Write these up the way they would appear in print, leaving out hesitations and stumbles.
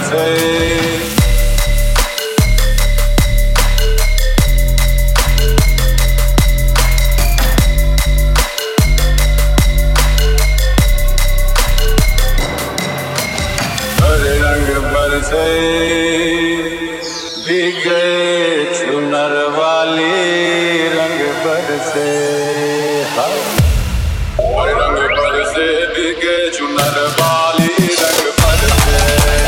बरसे। रंग बरसे भीगे चुनर वाली रंग बरसे। रंग बरसे भीगे चुनर वाली रंग बरसे।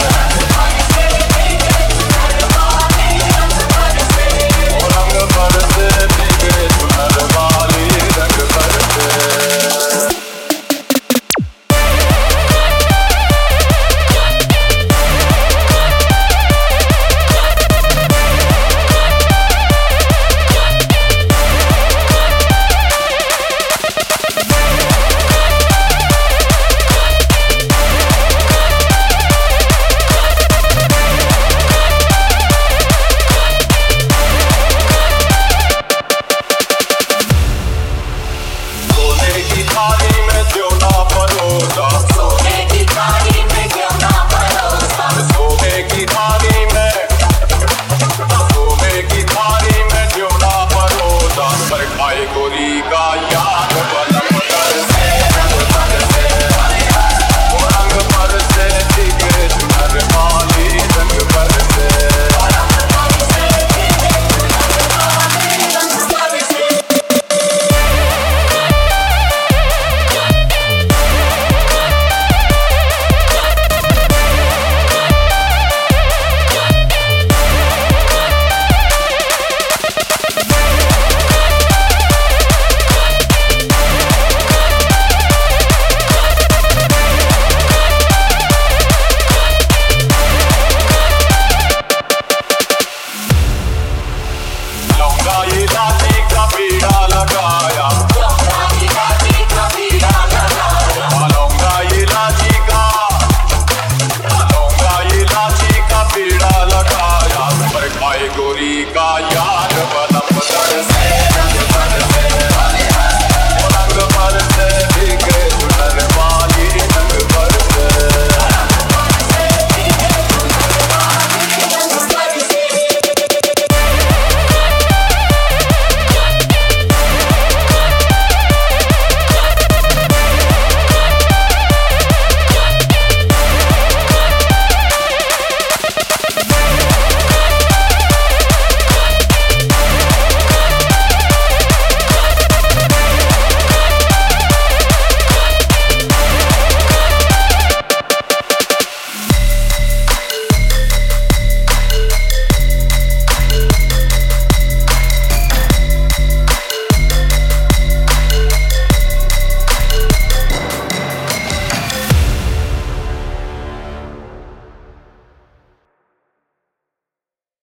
रंग बरसे भीगे चुनर वाली रंग बरसे। गोरी का याद बलम बरसे। रंग बरसे भीगे चुनर वाली रंग बरसे। इलायची का पीड़ा लगाया, लौंगा इलायची का पीड़ा लगाया, पर खाए गोरी का याद।